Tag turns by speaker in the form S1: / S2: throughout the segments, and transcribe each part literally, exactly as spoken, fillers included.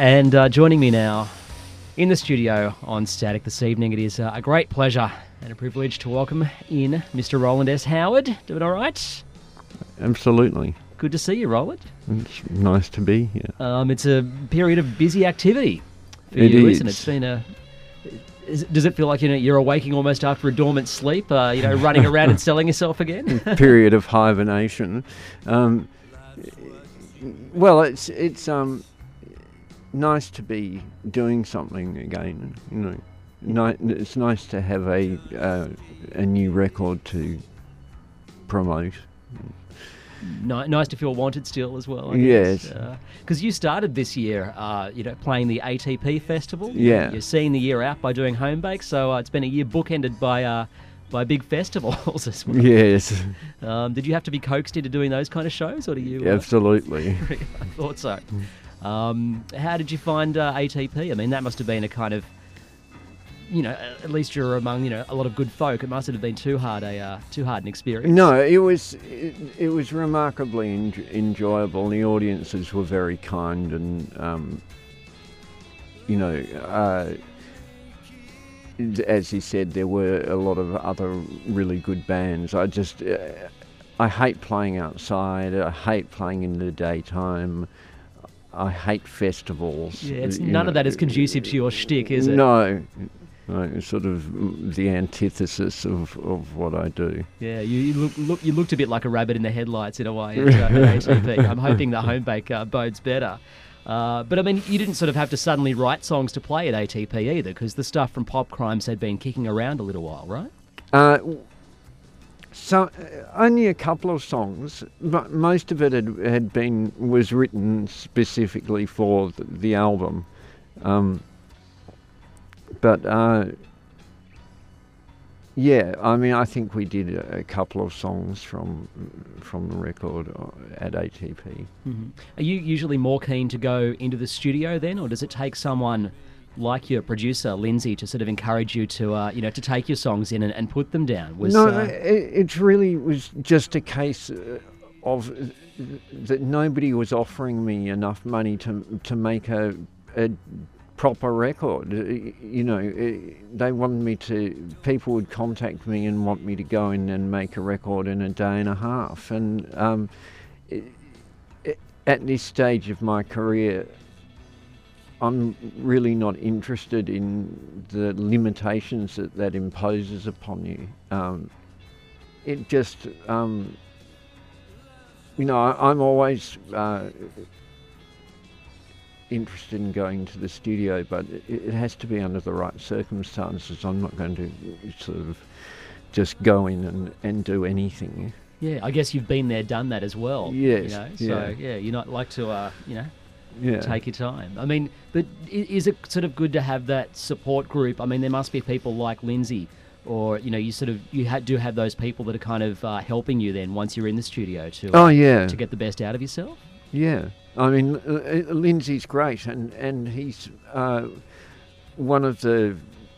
S1: And uh, joining me now in the studio on Static this evening, it is uh, a great pleasure and a privilege to welcome in Mister Roland S. Howard. Doing all right?
S2: Absolutely.
S1: Good to see you, Roland.
S2: It's nice to be here.
S1: Um, it's a period of busy activity for
S2: It
S1: you,
S2: is.
S1: isn't it? It's been a... Is, does it feel like you know you're awaking almost after a dormant sleep? Uh, you know, running around and selling yourself again.
S2: Period of hibernation. Um, well, it's it's um nice to be doing something again. You know, Ni- it's nice to have a uh, a new record to promote.
S1: Ni- nice to feel wanted still as well. I
S2: Yes.
S1: Because uh, you started this year, uh, you know, playing the A T P festival.
S2: Yeah.
S1: You're seeing the year out by doing home bake, so uh, it's been a year bookended by uh, by big festivals as well.
S2: Yes,
S1: Um, did you have to be coaxed into doing those kind of shows, or do you? Uh,
S2: absolutely.
S1: I thought so. Um, how did you find uh, A T P? I mean, that must have been a kind of, you know, at least you're among, you know, a lot of good folk. It must have been too hard a uh, too hard an experience.
S2: No, it was it, it was remarkably en- enjoyable. The audiences were very kind, and um, you know, uh, as he said, there were a lot of other really good bands. I just uh, I hate playing outside. I hate playing in the daytime. I hate festivals.
S1: Yeah, it's,
S2: you
S1: none
S2: know.
S1: of that is conducive to your shtick, is it?
S2: No. No, it's sort of the antithesis of, of what I do.
S1: Yeah, you, you look, look you looked a bit like a rabbit in the headlights in a way at, uh, at A T P. I'm hoping the home bake uh, bodes better. Uh, but I mean, you didn't sort of have to suddenly write songs to play at A T P either, because the stuff from Pop Crimes had been kicking around a little while, right?
S2: Uh, so uh, only a couple of songs, but most of it had, had been was written specifically for the, the album. Um, But, uh, yeah, I mean, I think we did a, a couple of songs from from the record at A T P.
S1: Mm-hmm. Are you usually more keen to go into the studio then, or does it take someone like your producer, Lindsay, to sort of encourage you to, uh, you know, to take your songs in and, and put them down? Was,
S2: no,
S1: uh,
S2: it, it really was just a case uh, of uh, that nobody was offering me enough money to to make a, a proper record. You know, they wanted me to, people would contact me and want me to go in and make a record in a day and a half. And um, it, it, at this stage of my career, I'm really not interested in the limitations that that imposes upon you. Um, it just, um, you know, I, I'm always uh, interested in going to the studio, but it, it has to be under the right circumstances. I'm not going to sort of just go in and, and do anything.
S1: yeah, I guess you've been there, done that as well.
S2: Yes,
S1: You know?
S2: yeah.
S1: So, yeah, you're not like to, uh, you know,
S2: Yeah.
S1: take your time. I mean, but i- is it sort of good to have that support group? I mean, there must be people like Lindsay, or, you know, you sort of, you ha- do have those people that are kind of uh, helping you then once you're in the studio to, uh,
S2: Oh yeah.
S1: to get the best out of yourself?
S2: Yeah, I mean, uh, uh, Lindsay's great, and and he's uh, one of the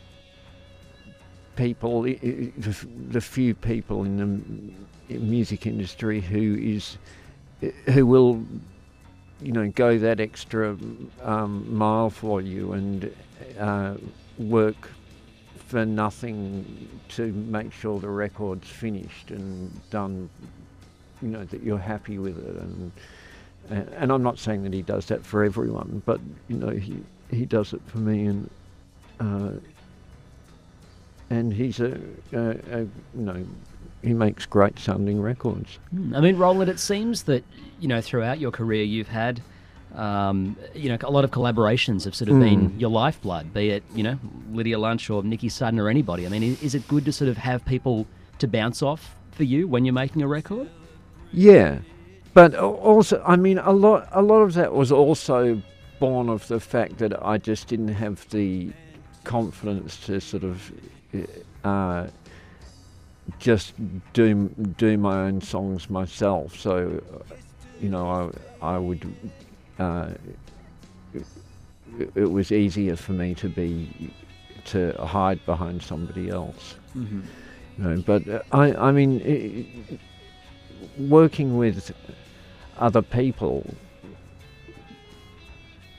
S2: people, i- i- the, f- the few people in the m- music industry who is, who will, you know, go that extra um, mile for you and uh, work for nothing to make sure the record's finished and done. You know, that you're happy with it, and. And, and I'm not saying that he does that for everyone, but you know he he does it for me, and uh, and he's a, a, a you know he makes great sounding records.
S1: Hmm. I mean, Roland, it seems that, you know, throughout your career you've had, um, you know, a lot of collaborations have sort of
S2: Mm.
S1: been your lifeblood, be it, you know, Lydia Lunch or Nicky Sutton or anybody. I mean, i- is it good to sort of have people to bounce off for you when you're making a record?
S2: Yeah, but al- also, I mean, a lot a lot of that was also born of the fact that I just didn't have the confidence to sort of uh, just do do my own songs myself. So, you know, I I would. Uh, it, it was easier for me to be to hide behind somebody else.
S1: Mm-hmm.
S2: You know, but uh, I I mean, i i- working with other people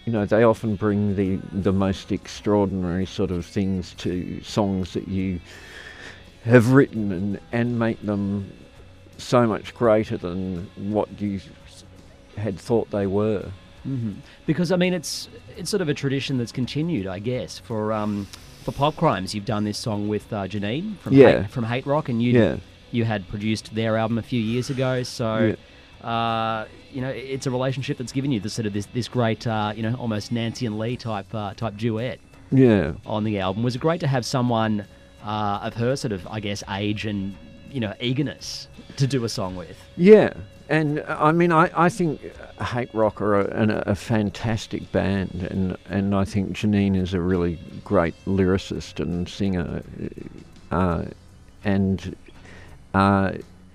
S2: you know, they often bring the the most extraordinary sort of things to songs that you have written and, and make them so much greater than what you had thought they were.
S1: Mm-hmm. Because I mean, it's it's sort of a tradition that's continued, I guess. For um, for Pop Crimes, you've done this song with uh, Janine from
S2: Yeah.
S1: Hate, from Hate Rock, and you
S2: Yeah.
S1: you had produced their album a few years ago. So, uh, you know, it's a relationship that's given you this sort of this this great, uh, you know, almost Nancy and Lee type uh, type duet
S2: Yeah.
S1: on the album. Was it great to have someone uh, of her sort of, I guess, age and, you know, eagerness to do a song with?
S2: Yeah. And uh, I mean, I, I think Hate Rock are a, an, a fantastic band, and, and I think Janine is a really great lyricist and singer, uh, and uh,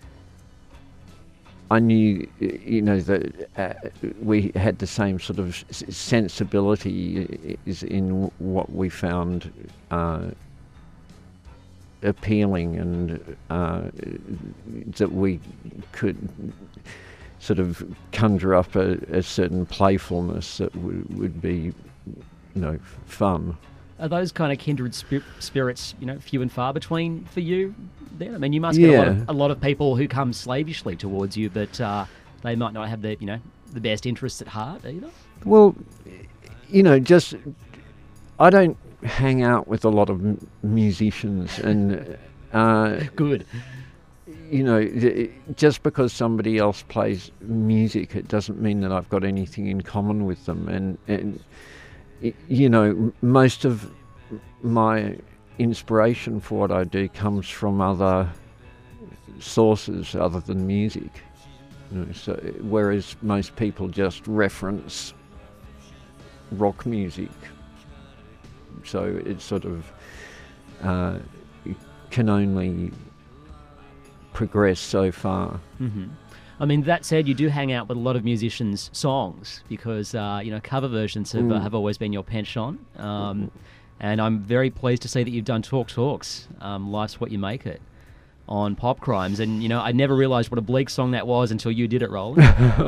S2: I knew, you know, that uh, we had the same sort of s- sensibility is in what we found uh, appealing, and uh, that we could sort of conjure up a, a certain playfulness that w- would be, you know, fun.
S1: Are those kind of kindred spir- spirits, you know, few and far between for you then? I mean, you must get a, lot
S2: Yeah.
S1: of, a lot of people who come slavishly towards you, but uh, they might not have the, you know, the best interests at heart either.
S2: Well, you know, just I don't hang out with a lot of m- musicians, and uh,
S1: Good.
S2: you know, th- just because somebody else plays music, it doesn't mean that I've got anything in common with them. And, and y- you know, m- most of my inspiration for what I do comes from other sources other than music. You know, so whereas most people just reference rock music, so it sort of uh, can only progress so far.
S1: hmm I mean, that said, you do hang out with a lot of musicians' songs because, uh, you know, cover versions have, uh,
S2: Mm.
S1: have always been your penchant. Um, and I'm very pleased to see that you've done Talk Talks, um, Life's What You Make It, on Pop Crimes. And, you know, I never realised what a bleak song that was until you did it, Roland.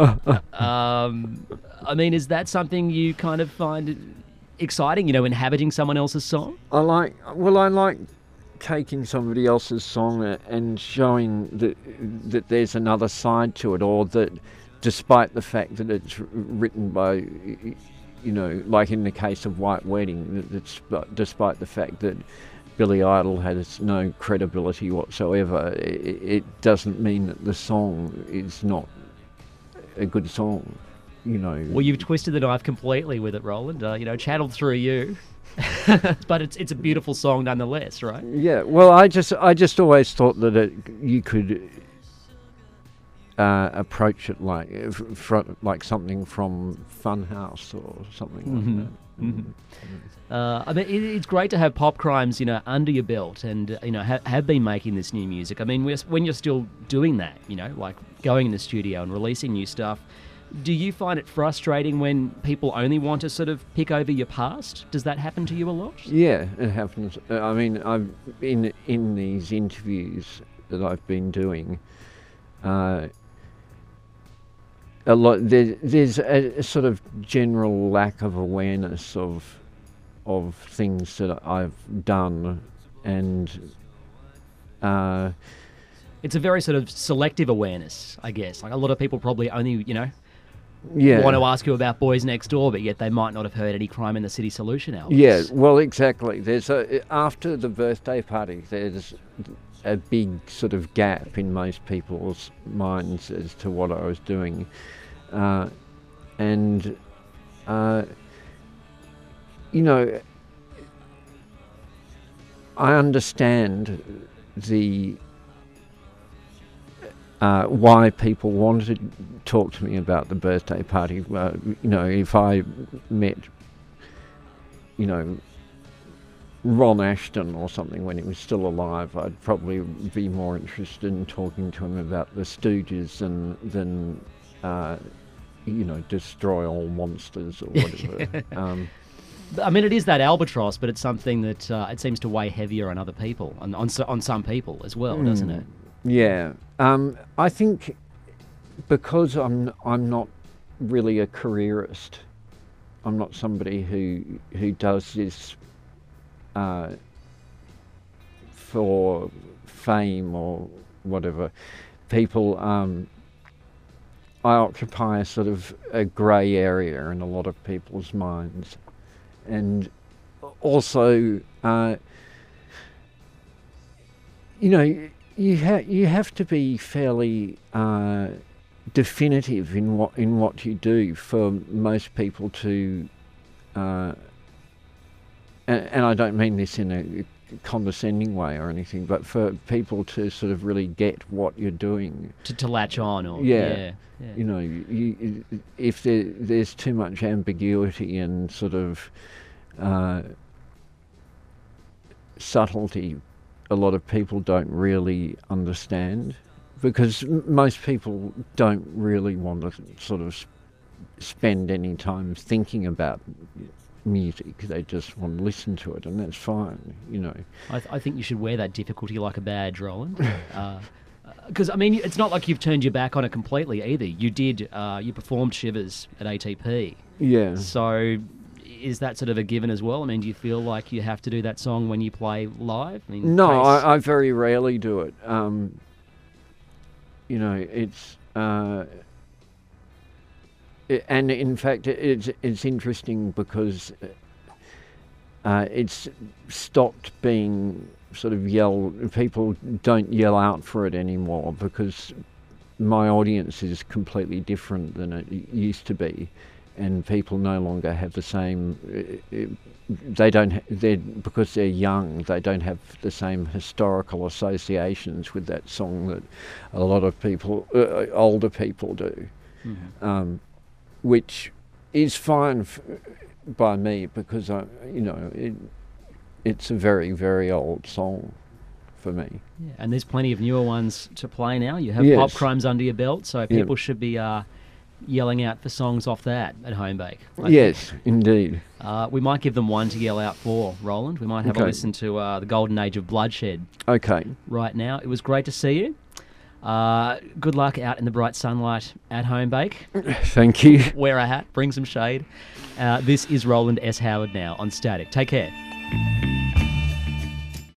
S1: um, I mean, is that something you kind of find exciting, you know, inhabiting someone else's song?
S2: I like, well, I like taking somebody else's song a- and showing that that there's another side to it, or that despite the fact that it's r- written by, y- you know, like in the case of White Wedding, that it's, but despite the fact that Billy Idol has no credibility whatsoever, it, it doesn't mean that the song is not a good song, you know.
S1: Well, you've twisted the knife completely with it, Roland. Uh, you know, channeled through you. But it's it's a beautiful song nonetheless, right?
S2: Yeah, well, I just I just always thought that it, you could uh, approach it like f- fro- like something from Funhouse or something
S1: Mhm.
S2: like that.
S1: Mhm. Uh, I mean, it, it's great to have Pop Crimes, you know, under your belt, and uh, you know, ha- have been making this new music. I mean, we're, when you're still doing that, you know, like going in the studio and releasing new stuff. Do you find it frustrating when people only want to sort of pick over your past? Does that happen to you a lot?
S2: Yeah, it happens. Uh, I mean, I've in in these interviews that I've been doing. Uh, a lot there, there's a, a sort of general lack of awareness of of things that I've done, and uh,
S1: It's a very sort of selective awareness, I guess. Like a lot of people probably only, you know,
S2: yeah,
S1: want to ask you about Boys Next Door, but yet they might not have heard any Crime in the City Solution albums.
S2: yeah. Well, exactly. There's a after the birthday party, there's a big sort of gap in most people's minds as to what I was doing, uh, and uh, you know, I understand the uh, why people wanted to talk to me about the birthday party. Uh, you know, if I met, you know, Ron Ashton or something when he was still alive, I'd probably be more interested in talking to him about the Stooges than than uh, you know, Destroy All Monsters or whatever. um,
S1: I mean, it is that albatross, but it's something that uh, it seems to weigh heavier on other people, on on, so- on some people as well, doesn't it?
S2: Yeah, um, I think because I'm I'm not really a careerist, I'm not somebody who who does this uh, for fame or whatever. People, um, I occupy a sort of a grey area in a lot of people's minds, and also, uh, you know, you ha- you have to be fairly uh, definitive in what in what you do for most people to, uh, and, and I don't mean this in a condescending way or anything, but for people to sort of really get what you're doing,
S1: To, to latch on, or
S2: yeah,
S1: yeah, yeah.
S2: you know, you, if there, there's too much ambiguity and sort of uh, subtlety, a lot of people don't really understand, because m- most people don't really want to sort of sp- spend any time thinking about music. They just want to listen to it, and that's fine, you know.
S1: I, th- I think you should wear that difficulty like a badge, Roland. Because uh, I mean, it's not like you've turned your back on it completely either. You did, uh, you performed Shivers at A T P.
S2: Yeah.
S1: So, is that sort of a given as well? I mean, do you feel like you have to do that song when you play live? I mean,
S2: No,
S1: case-
S2: I, I very rarely do it. Um, you know, it's uh, it, and in fact, it, it's it's interesting because uh, it's stopped being sort of yell. People don't yell out for it anymore because my audience is completely different than it used to be, and people no longer have the same. Uh, they don't. Ha- they because they're young. They don't have the same historical associations with that song that a lot of people, uh, older people, do,
S1: Mhm.
S2: um, which is fine f- by me because I, you know, it, it's a very very old song for me.
S1: Yeah, and there's plenty of newer ones to play now. You have
S2: Yes.
S1: Pop Crimes under your belt, so
S2: Yeah.
S1: people should be uh, yelling out for songs off that at Homebake. I
S2: Yes,
S1: think.
S2: indeed.
S1: Uh, we might give them one to yell out for, Roland. We might have a
S2: Okay.
S1: listen to uh, The Golden Age of Bloodshed
S2: Okay.
S1: right now. It was great to see you. Uh, good luck out in the bright sunlight at Homebake.
S2: Thank you.
S1: Wear a hat, bring some shade. Uh, this is Roland S. Howard now on Static. Take care.